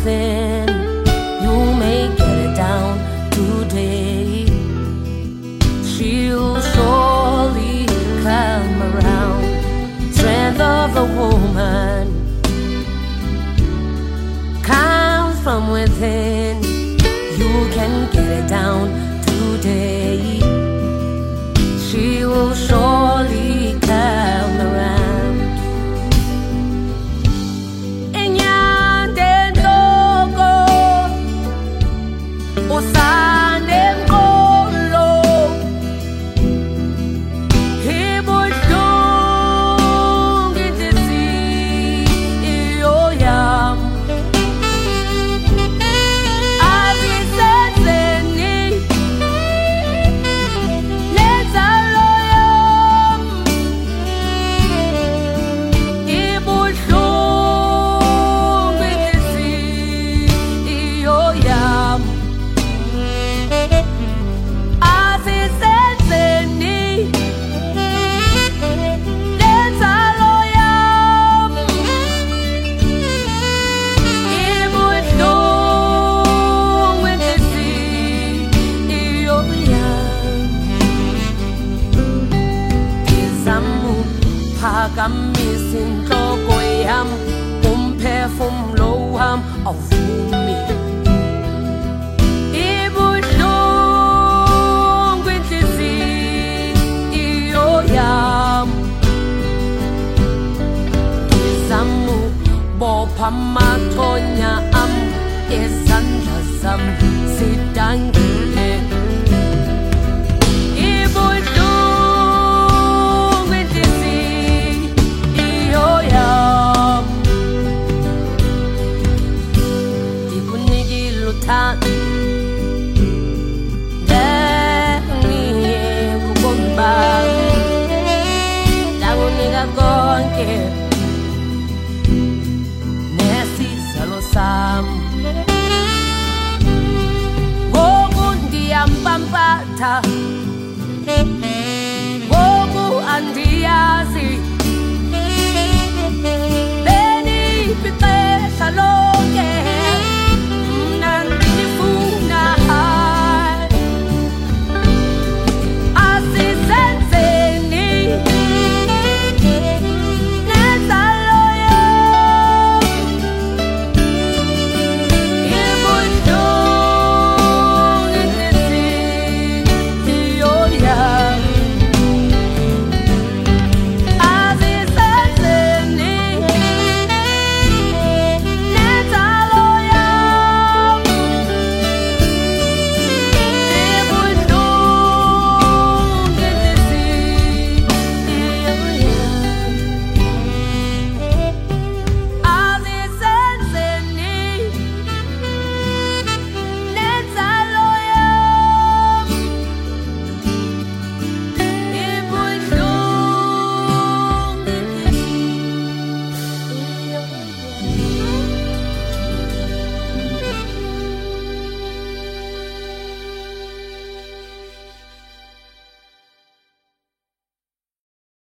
within. You may get it down today. She'll surely come around. Strength of a woman comes from within. You can get it down today. She will surely come around. Enyande ndoko, usande nkolo, ibuhlungu inhliziyo yami. Azisenzeni lenzalo yami, ibuhlungu inhliziyo yami. Azisenzeni lenzalo yami, ibuhlungu inhliziyo yami. Ngizamuphakamisa inhloko yami, umphefumulo wami awuvumi. Ibuhlungu inhliziyo yami. Ngizamubopha amathonya ami, izandla zami zidangile. Ibuhlungu inhliziyo yami. Ngikunikile uthando, ngikunike ubomi bami, ndakunika konke nesizalo sami. Ngoku ndiyampampatha